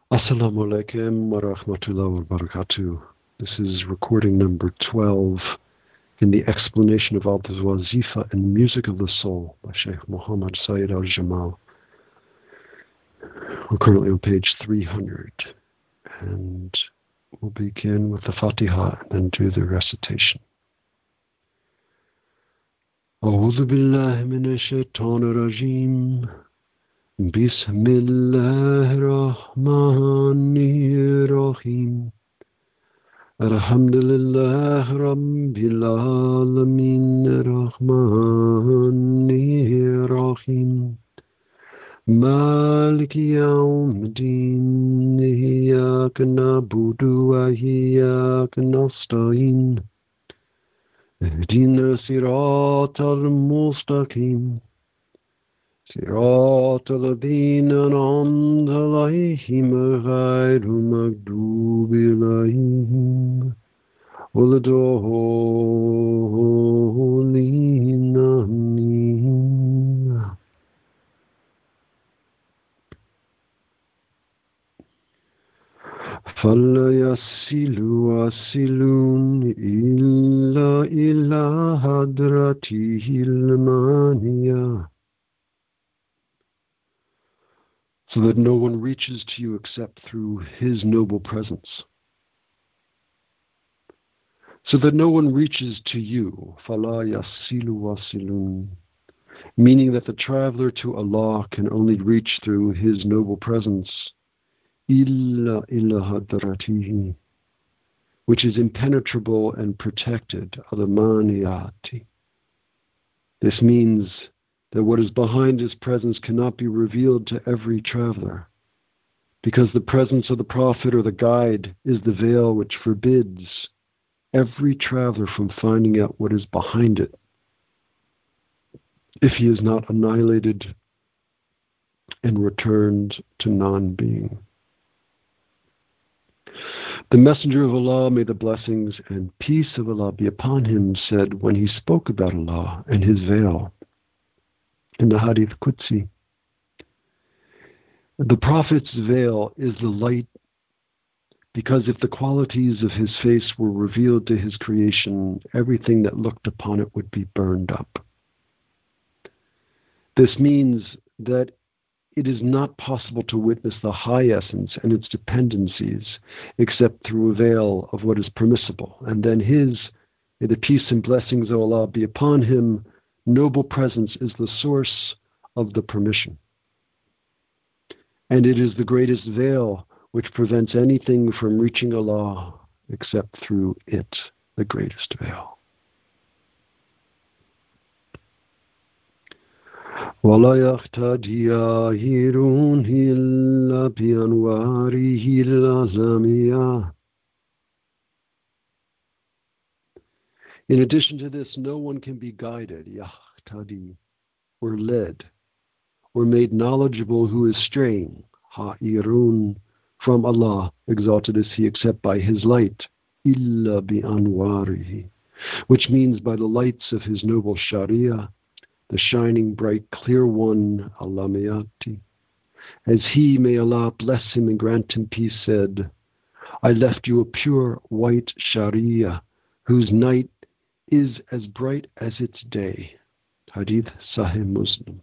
Assalamu alaikum wa rahmatullahi wa barakatuh. This is recording number 12 in the explanation of Al-Wazifa and Music of the Soul by Sheikh Muhammad Sayyid al-Jamal. We're currently on page 300, and we'll begin with the Fatiha and then do the recitation. A'udhu billahi minash shaitanir rajim. Bismillahirrahmanirrahim. Alhamdulillah Rabbil Alameen Rahmanir-Rahim Maliki Yawmiddin Iyyaka na'budu wa iyyaka nasta'in Ihdina siratal mustaqim Siratal ladhina an'amta alayhim ghayril maghdubi alayhim waladdallin. Amin. فَلَا يَصِلُونَ إِلَّا حَضْرَتِهِ الْمَانِيَةِ, so that no one reaches to you except through his noble presence. So that no one reaches to you, فَلَا يَصِلُ وَصِلٌ, meaning that the traveler to Allah can only reach through his noble presence, إِلَّا حَضْرَتِهِ, which is impenetrable and protected, al-maniyati. This means that what is behind his presence cannot be revealed to every traveler, because the presence of the Prophet or the guide is the veil which forbids every traveler from finding out what is behind it, if he is not annihilated and returned to non-being. The Messenger of Allah, may the blessings and peace of Allah be upon him, said when he spoke about Allah and his veil in the Hadith Qudsi, the Prophet's veil is the light, because if the qualities of his face were revealed to his creation, everything that looked upon it would be burned up. This means that it is not possible to witness the high essence and its dependencies except through a veil of what is permissible. And then his, may the peace and blessings of Allah be upon him, noble presence is the source of the permission. And it is the greatest veil which prevents anything from reaching Allah except through it, the greatest veil. وَلَا يَقْتَدِي آهِرٌ إِلَّا بِأَنْوَارِهِ الْأَعْلَامِيَةِ. In addition to this, no one can be guided, yahtadi, or led, or made knowledgeable who is straying, ha'irun, from Allah, exalted is he, except by his light, illa bi anwarihi, which means by the lights of his noble Sharia, the shining, bright, clear one, alamiyati. As he, may Allah bless him and grant him peace, said, I left you a pure white Sharia, whose night is as bright as its day. Hadith Sahih Muslim.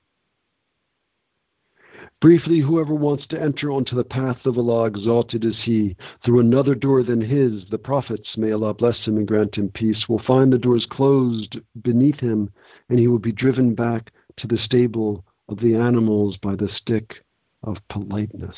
Briefly, whoever wants to enter onto the path of Allah, exalted is he, through another door than his, the Prophets, may Allah bless him and grant him peace, will find the doors closed beneath him, and he will be driven back to the stable of the animals by the stick of politeness.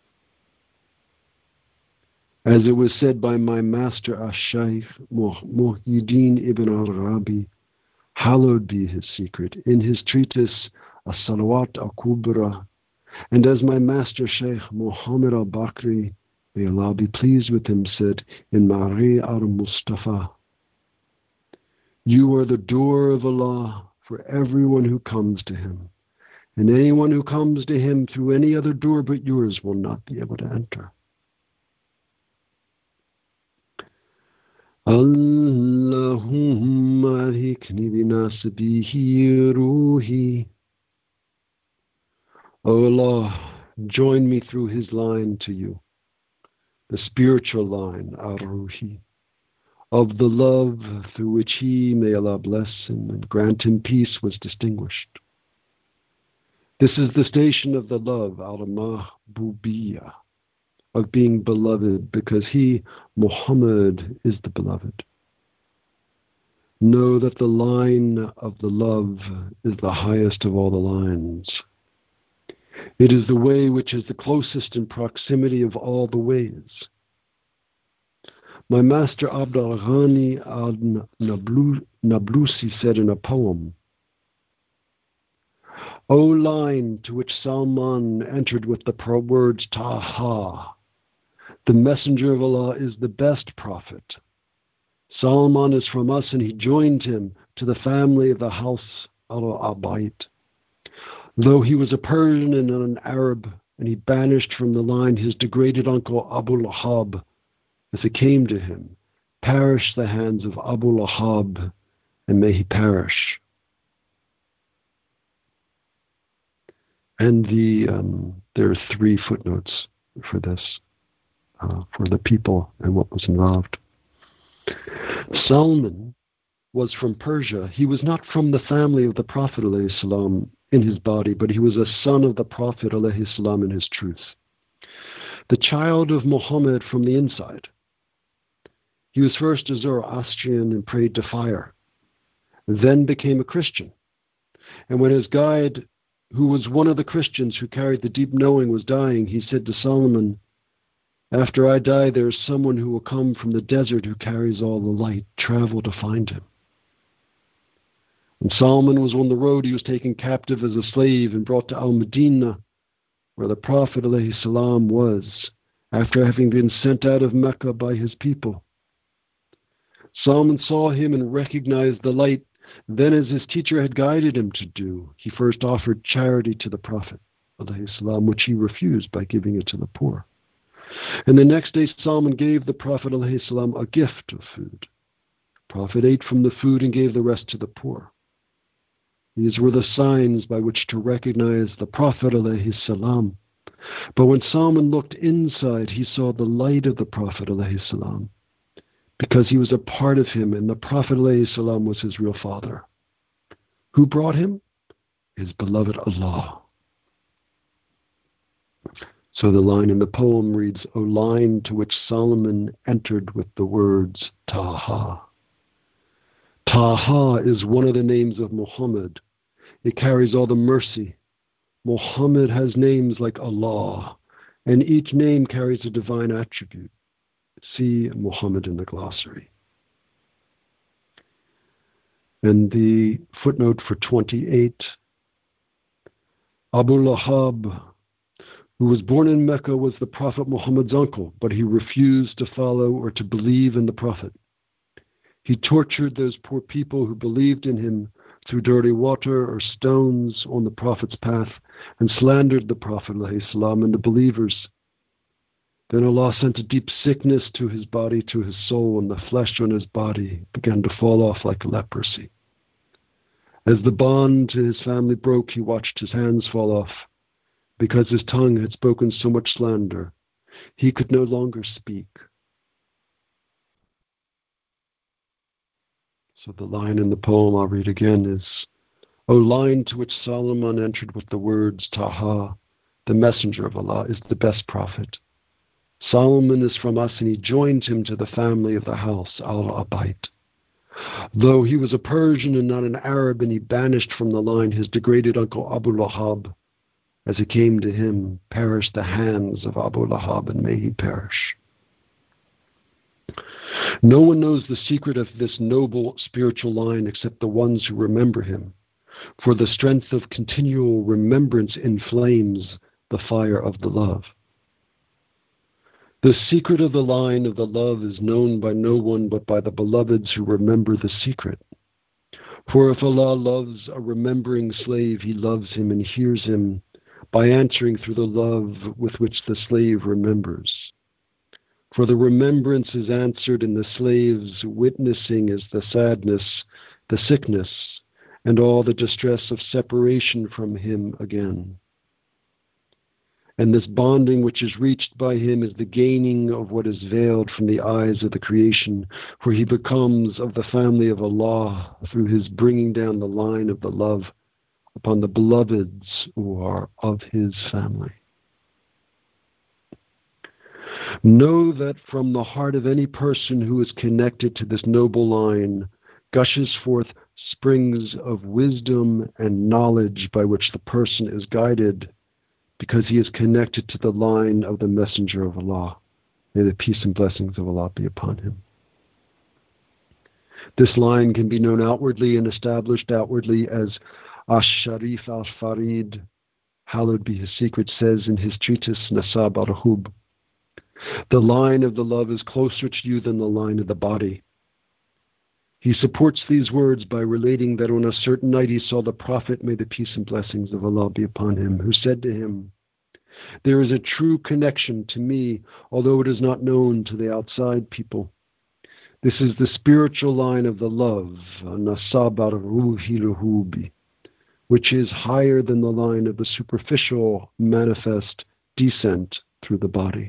As it was said by my master Ash-Shaykh Muhyiddin ibn al-Arabi, hallowed be his secret, in his treatise As-Salawat al-Kubra, and as my master Shaykh Muhammad al-Bakri, may Allah be pleased with him, said in Mari al-Mustafa, you are the door of Allah for everyone who comes to him, and anyone who comes to him through any other door but yours will not be able to enter. Allahumma alhikni binasbihi ruhi. O Allah, join me through his line to you, the spiritual line, Ar-Ruhi, of the love through which he, may Allah bless him and grant him peace, was distinguished. This is the station of the love, Al-Mahbubiyya, of being beloved, because he, Muhammad, is the beloved. Know that the line of the love is the highest of all the lines. It is the way which is the closest in proximity of all the ways. My master Abdul Ghani al-Nablusi said in a poem, O line to which Salman entered with the words Taha, the messenger of Allah is the best prophet. Salman is from us and he joined him to the family of the house Al-Abayt. Though he was a Persian and an Arab, and he banished from the line his degraded uncle Abu Lahab, as it came to him, perish the hands of Abu Lahab, and may he perish. And there are 3 footnotes for this, for the people and what was involved. Salman was from Persia. He was not from the family of the Prophet ﷺ in his body, but he was a son of the Prophet ﷺ in his truth. The child of Muhammad from the inside. He was first a Zoroastrian and prayed to fire, then became a Christian. And when his guide, who was one of the Christians who carried the deep knowing, was dying, he said to Solomon, after I die, there is someone who will come from the desert who carries all the light. Travel to find him. When Solomon was on the road, he was taken captive as a slave and brought to Al-Madinah, where the Prophet ﷺ was, after having been sent out of Mecca by his people. Solomon saw him and recognized the light. Then, as his teacher had guided him to do, he first offered charity to the Prophet ﷺ, which he refused by giving it to the poor. And the next day Solomon gave the Prophet ﷺ a gift of food. The Prophet ate from the food and gave the rest to the poor. These were the signs by which to recognize the Prophet ﷺ. But when Solomon looked inside, he saw the light of the Prophet ﷺ, because he was a part of him, and the Prophet ﷺ was his real father. Who brought him? His beloved Allah. So the line in the poem reads, O line to which Solomon entered with the words Taha. Taha is one of the names of Muhammad. It carries all the mercy. Muhammad has names like Allah, and each name carries a divine attribute. See Muhammad in the glossary. And the footnote for 28, Abu Lahab, who was born in Mecca, was the Prophet Muhammad's uncle, but he refused to follow or to believe in the Prophet. He tortured those poor people who believed in him threw dirty water or stones on the Prophet's path, and slandered the Prophet ﷺ and the believers. Then Allah sent a deep sickness to his body, to his soul, and the flesh on his body began to fall off like leprosy. As the bond to his family broke, he watched his hands fall off. Because his tongue had spoken so much slander, he could no longer speak. So the line in the poem I'll read again is, O line to which Solomon entered with the words Taha, the messenger of Allah is the best prophet. Solomon is from us, and he joined him to the family of the house, Al-Abayt. Though he was a Persian and not an Arab, and he banished from the line his degraded uncle Abu Lahab, as it came to him, perished the hands of Abu Lahab, and may he perish. No one knows the secret of this noble spiritual line except the ones who remember him, for the strength of continual remembrance inflames the fire of the love. The secret of the line of the love is known by no one but by the beloveds who remember the secret. For if Allah loves a remembering slave, he loves him and hears him by answering through the love with which the slave remembers. For the remembrance is answered in the slave's witnessing is the sadness, the sickness, and all the distress of separation from him again. And this bonding which is reached by him is the gaining of what is veiled from the eyes of the creation, for he becomes of the family of Allah through his bringing down the line of the love upon the beloveds who are of his family. Know that from the heart of any person who is connected to this noble line gushes forth springs of wisdom and knowledge by which the person is guided, because he is connected to the line of the Messenger of Allah. May the peace and blessings of Allah be upon him. This line can be known outwardly and established outwardly as Ash-Sharif al-Farid, hallowed be his secret, says in his treatise Nasab al-Hub. The line of the love is closer to you than the line of the body. He supports these words by relating that on a certain night he saw the Prophet, may the peace and blessings of Allah be upon him, who said to him, "There is a true connection to me, although it is not known to the outside people. This is the spiritual line of the love, Nasab al-Ruhi al-Hubi, which is higher than the line of the superficial manifest descent through the body.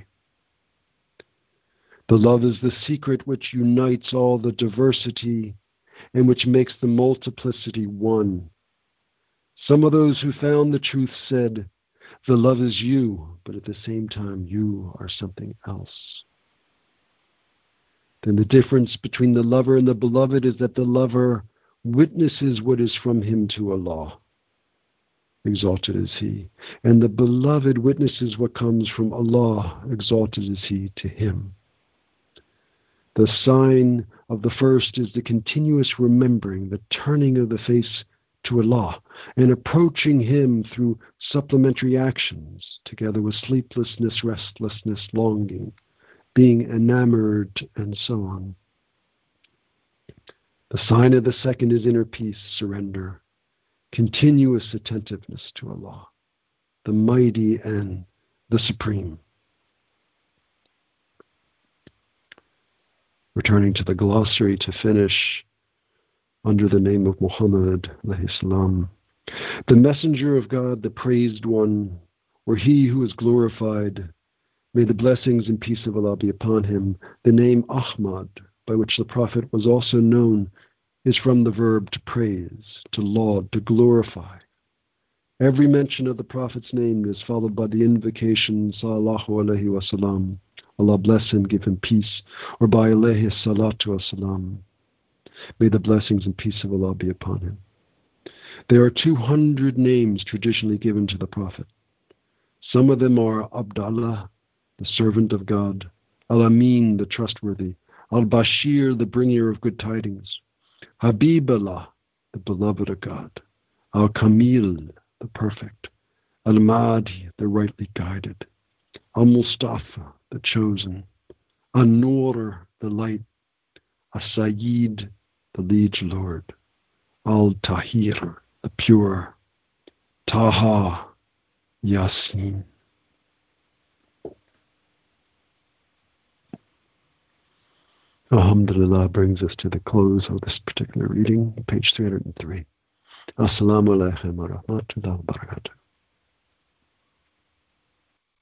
The love is the secret which unites all the diversity and which makes the multiplicity one. Some of those who found the truth said, 'The love is you, but at the same time you are something else.' Then the difference between the lover and the beloved is that the lover witnesses what is from him to Allah, exalted is he, and the beloved witnesses what comes from Allah, exalted is he, to him. The sign of the first is the continuous remembering, the turning of the face to Allah, and approaching him through supplementary actions, together with sleeplessness, restlessness, longing, being enamored, and so on. The sign of the second is inner peace, surrender, continuous attentiveness to Allah, the mighty and the supreme. Returning to the glossary to finish under the name of Muhammad alayhi salam. The messenger of God, the praised one, or he who is glorified, may the blessings and peace of Allah be upon him. The name Ahmad, by which the Prophet was also known, is from the verb to praise, to laud, to glorify. Every mention of the Prophet's name is followed by the invocation Sallallahu Alaihi Wasallam, Allah bless him, give him peace, or by alayhi salatu wasalam, may the blessings and peace of Allah be upon him. There are 200 names traditionally given to the Prophet. Some of them are Abdallah, the servant of God, Al-Amin, the trustworthy, Al-Bashir, the bringer of good tidings, Habiballah, the beloved of God, Al-Kamil, the perfect, Al-Mahdi, the rightly guided, Al-Mustafa, the chosen, An-Nur, the light, As-Sayyid, the liege lord, Al-Tahir, the pure, Taha, Yasin. Alhamdulillah brings us to the close of this particular reading, page 303. Assalamu alaikum wa rahmatullahi wa barakatuh.